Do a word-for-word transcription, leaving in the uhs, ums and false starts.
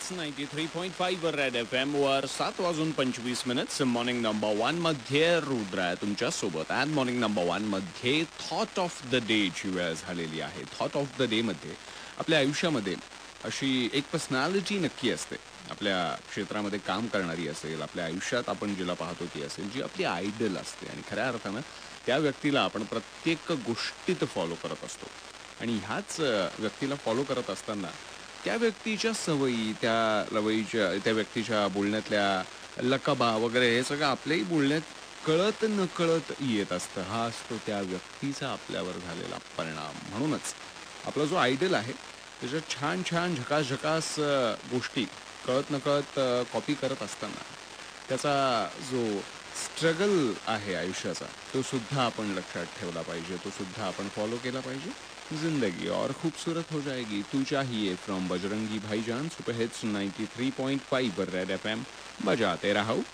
Hits ninety three point five वर Red F M वर सात वाजून पंचवीस मिनिट्स मॉर्निंग नंबर वन मध्ये रुद्र आहे तुमच्या सोबत. आज मॉर्निंग नंबर वन मध्ये थॉट ऑफ द डे ची वेळ झालेली आहे. थॉट ऑफ द डे मध्ये आपल्या आयुष्यामध्ये अशी एक पर्सनॅलिटी नक्की असते, आपल्या क्षेत्रामध्ये काम करणारी असेल, आपल्या आयुष्यात आपण जिला पाहतो ती असेल, जी आपली आयडल असते आणि खऱ्या अर्थानं त्या व्यक्तीला आपण प्रत्येक गोष्टीत फॉलो करत असतो. आणि ह्याच व्यक्तीला फॉलो करत असताना त्या व्यक्तीच्या सवयी, त्या लवयीच्या त्या व्यक्तीच्या बोलण्यातल्या लकबा वगैरे हे सगळं आपल्याही बोलण्यात कळत नकळत येत असतं. हा असतो त्या व्यक्तीचा आपल्यावर झालेला परिणाम. म्हणूनच आपला जो आयडल आहे त्याच्या छान छान झकास झकास गोष्टी कळत नकळत कॉपी करत असताना त्याचा जो स्ट्रगल आहे आयुष्याचा तो सुद्धा आपण लक्षात ठेवला पाहिजे, तो सुद्धा आपण फॉलो केला पाहिजे. जिंदगी और खूबसूरत हो जाएगी तू चाहिए from Bajrangi Bhaijaan. Super hits ninety three point five Red F M बजाते रहो.